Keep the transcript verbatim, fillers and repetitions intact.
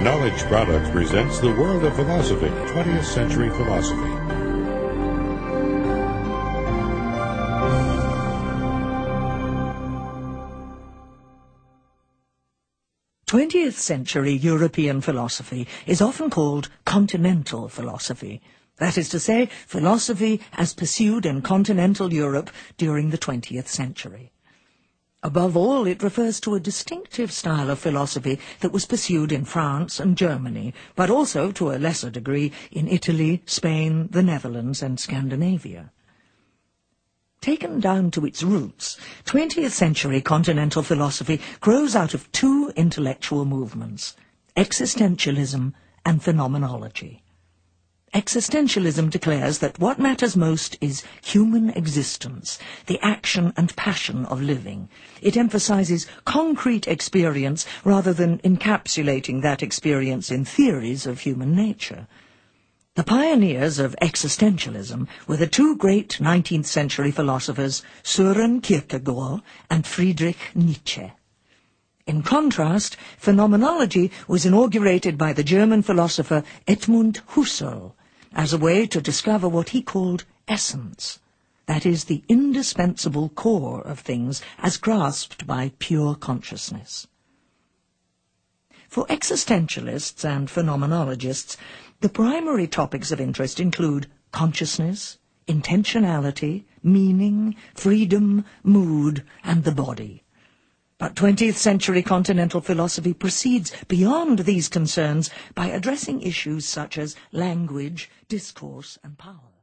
Knowledge Products presents The World of Philosophy, twentieth Century Philosophy. twentieth century European philosophy is often called continental philosophy. That is to say, philosophy as pursued in continental Europe during the twentieth century. Above all, it refers to a distinctive style of philosophy that was pursued in France and Germany, but also, to a lesser degree, in Italy, Spain, the Netherlands, and Scandinavia. Taken down to its roots, twentieth century continental philosophy grows out of two intellectual movements, existentialism and phenomenology. Existentialism declares that what matters most is human existence, the action and passion of living. It emphasizes concrete experience rather than encapsulating that experience in theories of human nature. The pioneers of existentialism were the two great nineteenth century philosophers Søren Kierkegaard and Friedrich Nietzsche. In contrast, phenomenology was inaugurated by the German philosopher Edmund Husserl as a way to discover what he called essence, that is, the indispensable core of things as grasped by pure consciousness. For existentialists and phenomenologists, the primary topics of interest include consciousness, intentionality, meaning, freedom, mood, and the body. But twentieth century continental philosophy proceeds beyond these concerns by addressing issues such as language, discourse, and power.